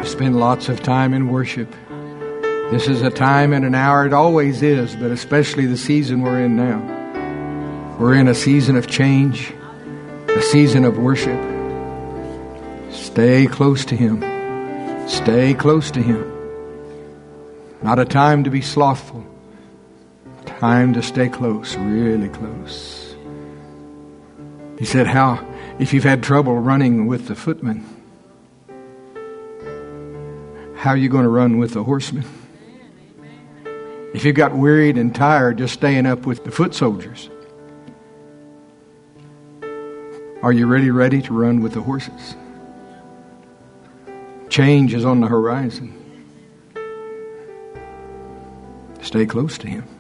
spend lots of time in worship. This is a time and an hour, it always is, but especially the season we're in now. We're in a season of change, a season of worship. Stay close to Him. Stay close to Him. Not a time to be slothful. Time to stay close, really close. He said, if you've had trouble running with the footmen, how are you going to run with the horsemen? If you got wearied and tired just staying up with the foot soldiers, are you really ready to run with the horses? Change is on the horizon. Stay close to Him.